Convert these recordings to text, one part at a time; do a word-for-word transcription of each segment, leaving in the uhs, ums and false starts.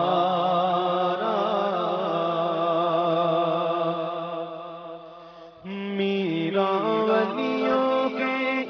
میرا ولیوں کے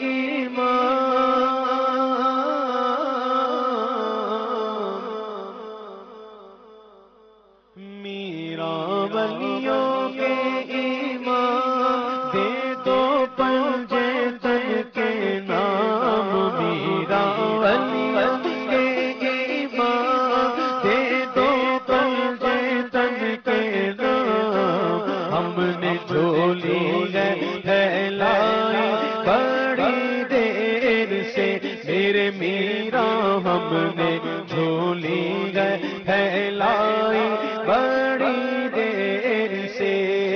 میرا ولیوں کے ایمان دے دو پنجے تن کے نام میرا ولیوں کے ایمان دے دو پنجے تن کے نام ہم نے جھولی ہے پھیلائی بڑی دیر سے میرے میرا ہم نے جھولی ہے پھیلائی بڑی دیر سے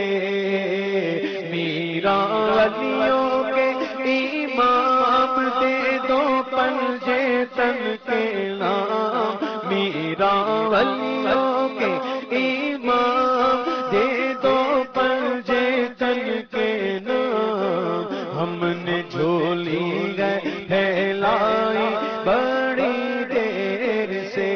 میرا ولیوں کے امام دے دو پنجے تن کے نام میرا ولیوں کے امام دے دو پنجے تن کے نام ہم نے جھولی ہے پھیلائی بڑی دیر سے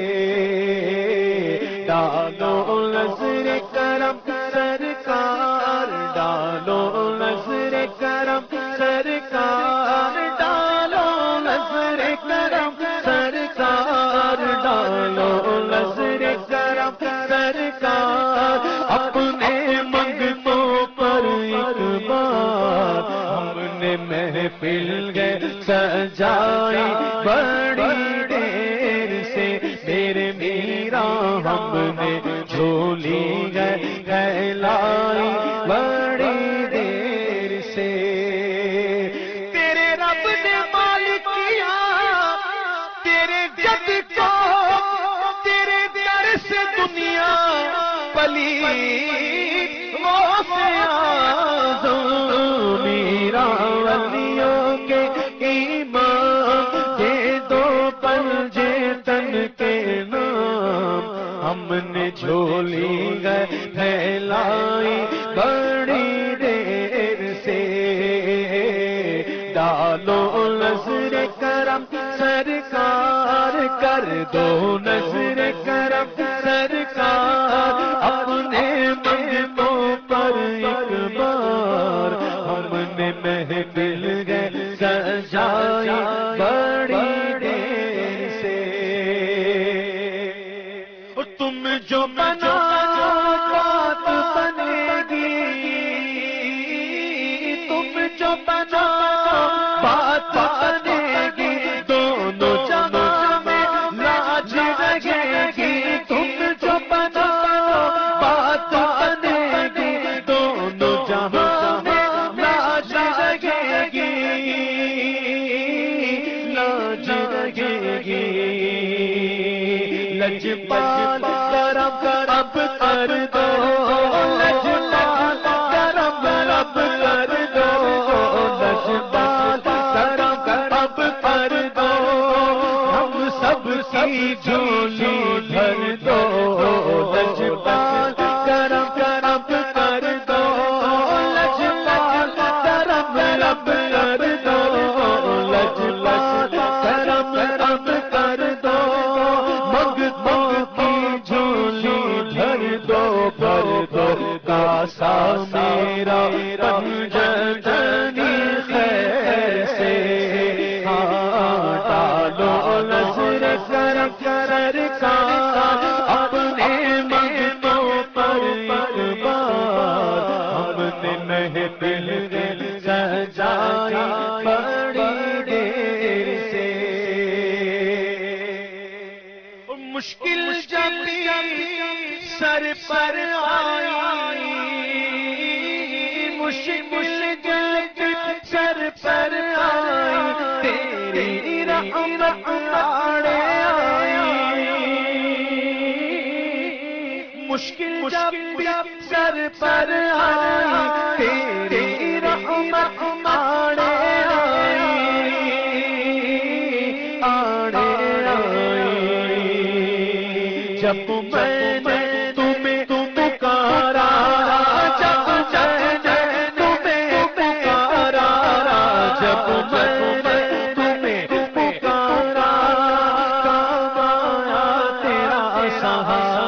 ڈالو نظر کرم سرکار ڈالو نظر کرم سرکار ڈالو نظر کرم سرکار ڈالو نظر کرم سرکار اپنے منگتوں پر ایک بار ہم نے محفل گئے سجائی بڑی دیر سے میرے میرا ہم نے جھولی گئے پھیلائی بڑی دیر سے تیرے رب نے مالک کیا تیرے جد کو تیرے در سے دنیا پلی وہ سے آزم میرا ولیوں کے ایمان دے دو پنجے تن کے نام ہم نے جھولی گئے پھیلائی بڑی دیر سے ڈالو نظر کرم سرکار کر دو نظر کرم سرکار اپنے منگتوں پر ایک بار ہم نے محفل گئے سجائی بڑی دیر سے تم جو بنا بات بنے گی تم جو بنا بات بنے گی دونوں جہاں میں لاج رہے گی تم جو بنا بات بنے گی دونوں جہاں میں لاج رہے گی لاج رہے گی لجپال کرم اب کر دو لجپال کرم اب کر دو لجپال کرم اب کر دو ہم سب کی جھولی بھر دو لجپال کرم اب کر دو لجپال کرم اب کر دو لجپال کرم اب کر دو منگتوں کی جھولی بھر دو بھر دو کاسا میرا پنجنی خیر سے ہاں ڈالو نظر کرم سرکار اپنے منگتوں پر ایک بار ہم نے محفل سجائی بڑی دیر سے مشکل جب سر پر آئی مشکل جب سر پر آئی تیری رحمت آڑے آئی مشکل جب سر پر آئی تیری رحمت آڑے آئی آڑے آئی جب میں نے تمہیں پکارا جب میں نے تمہیں پکارا جب میں نے تمہیں پکارا کام آیا تیرا سہارا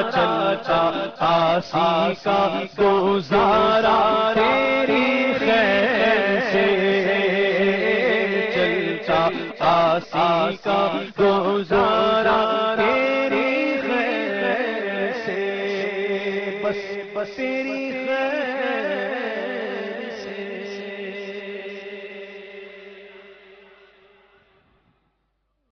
چلتا آسی کا گزارا تیری خیر سے چلتا آسی کا گزارا تیری خیر سے بس بس تیری خیر